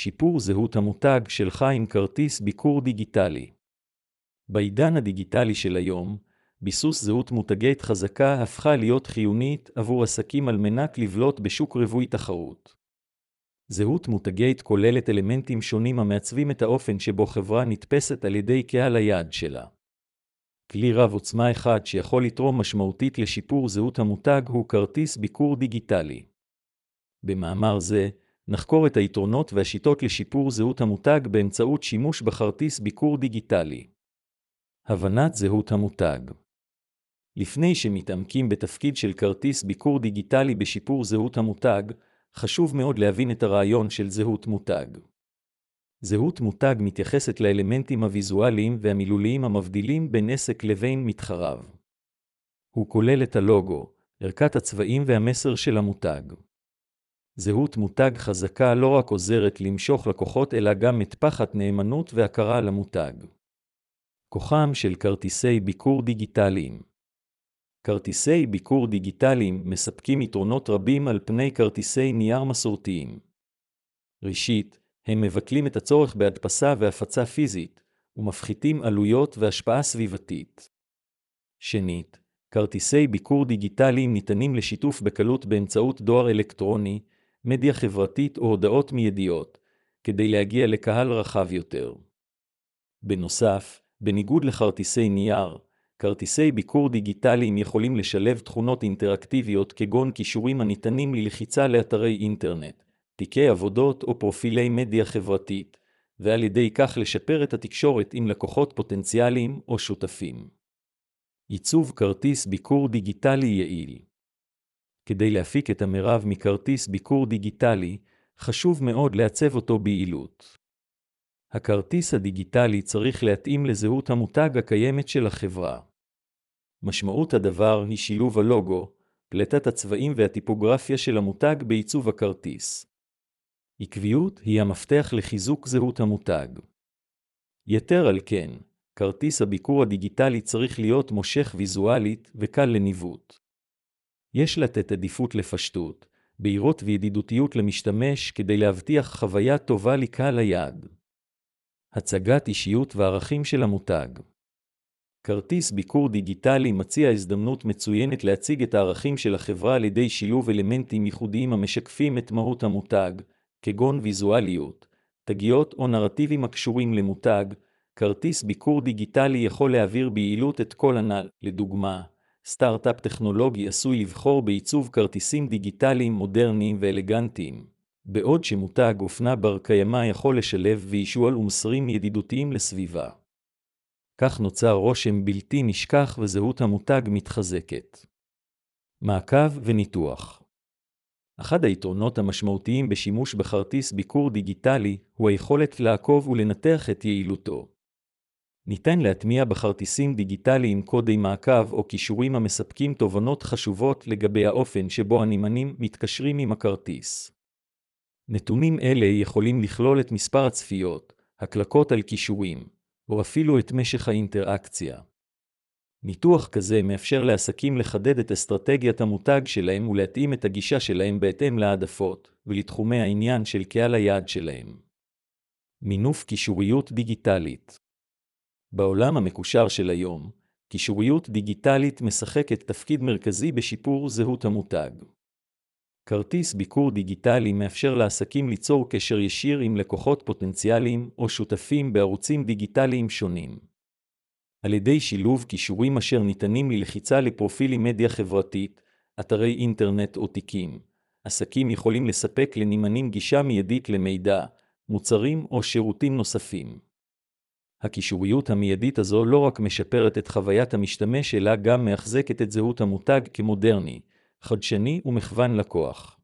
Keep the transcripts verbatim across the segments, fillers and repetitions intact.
שיפור זהות המותג שלך עם כרטיס ביקור דיגיטלי. בעידן הדיגיטלי של היום, ביסוס זהות מותגית חזקה הפכה להיות חיונית עבור עסקים על מנת לבלוט בשוק רווי תחרות. זהות מותגית כוללת אלמנטים שונים המעצבים את האופן שבו חברה נתפסת על ידי קהל היעד שלה. כלי רב עוצמה אחד שיכול לתרום משמעותית לשיפור זהות המותג הוא כרטיס ביקור דיגיטלי. במאמר זה, נחקור את היתרונות והשיטות לשיפור זהות המותג באמצעות שימוש בכרטיס ביקור דיגיטלי. הבנת זהות המותג. לפני שמתעמקים בתפקיד של כרטיס ביקור דיגיטלי בשיפור זהות המותג, חשוב מאוד להבין את הרעיון של זהות מותג. זהות מותג מתייחסת לאלמנטים הוויזואליים והמילוליים המבדילים בין עסק לבין מתחריו. הוא כולל את הלוגו, ערכת הצבעים והמסר של המותג. זהות מותג חזקה לא רק עוזרת למשוך לקוחות אלא גם מטפחת נאמנות והכרה למותג. כוחם של כרטיסי ביקור דיגיטליים. כרטיסי ביקור דיגיטליים מספקים יתרונות רבים על פני כרטיסי נייר מסורתיים. ראשית, הם מבטלים את הצורך בהדפסה והפצה פיזית, ומפחיתים עלויות והשפעה סביבתית. שנית, כרטיסי ביקור דיגיטליים ניתנים לשיתוף בקלות באמצעות דואר אלקטרוני, מדיה חברתית או הודעות מיידיות, כדי להגיע לקהל רחב יותר. בנוסף, בניגוד לכרטיסי נייר, כרטיסי ביקור דיגיטליים יכולים לשלב תכונות אינטראקטיביות כגון קישורים הניתנים ללחיצה לאתרי אינטרנט, תיקי עבודות או פרופילי מדיה חברתית, ועל ידי כך לשפר את התקשורת עם לקוחות פוטנציאליים או שותפים. עיצוב כרטיס ביקור דיגיטלי יעיל. כדי להפיק את המרב מכרטיס ביקור דיגיטלי, חשוב מאוד לעצב אותו ביעילות. הכרטיס הדיגיטלי צריך להתאים לזהות המותג הקיימת של החברה. משמעות הדבר היא שילוב הלוגו, פלטת הצבעים והטיפוגרפיה של המותג בעיצוב הכרטיס. עקביות היא המפתח לחיזוק זהות המותג. יתר על כן, כרטיס הביקור הדיגיטלי צריך להיות מושך ויזואלית וקל לניווט. יש לתת עדיפות לפשטות, בהירות וידידותיות למשתמש כדי להבטיח חוויה טובה לקהל היעד. הצגת אישיות וערכים של המותג. כרטיס ביקור דיגיטלי מציע הזדמנות מצוינת להציג את הערכים של החברה על ידי שילוב אלמנטים ייחודיים המשקפים את מהות המותג, כגון ויזואליות, תגיות או נרטיבים הקשורים למותג. כרטיס ביקור דיגיטלי יכול להעביר ביעילות את כל הנ"ל. לדוגמה, סטארט-אפ טכנולוגי עשוי לבחור בעיצוב כרטיסים דיגיטליים מודרניים ואלגנטיים, בעוד שמותג אופנה בר קיימא יכול לשלב ויזואל ומסרים ידידותיים לסביבה. כך נוצר רושם בלתי נשכח וזהות המותג מתחזקת. מעקב וניתוח. אחד היתרונות המשמעותיים בשימוש בכרטיס ביקור דיגיטלי הוא היכולת לעקוב ולנתח את יעילותו. ניתן להטמיע בכרטיסים דיגיטליים קודי מעקב או קישורים המספקים תובנות חשובות לגבי האופן שבו הנמענים מתקשרים עם הכרטיס. נתונים אלה יכולים לכלול את מספר הצפיות, הקלקות על קישורים, או אפילו את משך האינטראקציה. ניתוח כזה מאפשר לעסקים לחדד את אסטרטגיית המותג שלהם ולהתאים את הגישה שלהם בהתאם להעדפות ולתחומי העניין של קהל היעד שלהם. מינוף קישוריות דיגיטלית. בעולם המקושר של היום, קישוריות דיגיטלית משחקת תפקיד מרכזי בשיפור זהות המותג. כרטיס ביקור דיגיטלי מאפשר לעסקים ליצור קשר ישיר עם לקוחות פוטנציאליים או שותפים בערוצים דיגיטליים שונים. על ידי שילוב קישורים אשר ניתנים ללחיצה לפרופילים מדיה חברתית, אתרי אינטרנט או תיקים, עסקים יכולים לספק לנמענים גישה מיידית למידע, מוצרים או שירותים נוספים. הקישוריות המיידית הזו לא רק משפרת את חוויית המשתמש אלא גם מחזקת את זהות המותג כמודרני, חדשני ומכוון לקוח.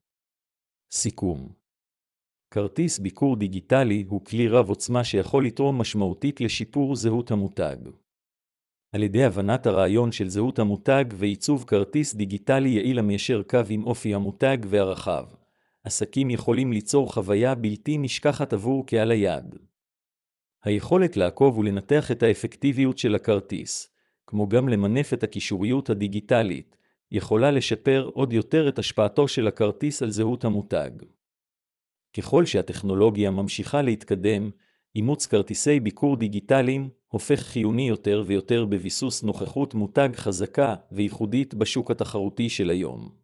סיכום. כרטיס ביקור דיגיטלי הוא כלי רב עוצמה שיכול לתרום משמעותית לשיפור זהות המותג. על ידי הבנת הרעיון של זהות המותג ועיצוב כרטיס דיגיטלי יעיל המיישר קו עם אופי המותג וערכיו, עסקים יכולים ליצור חוויה בלתי נשכחת עבור קהל היעד. היכולת לעקוב ולנתח את האפקטיביות של הכרטיס, כמו גם למנף את הקישוריות הדיגיטלית, יכולה לשפר עוד יותר את השפעתו של הכרטיס על זהות המותג. ככל שהטכנולוגיה ממשיכה להתקדם, אימוץ כרטיסי ביקור דיגיטליים הופך חיוני יותר ויותר בביסוס נוכחות מותג חזקה וייחודית בשוק התחרותי של היום.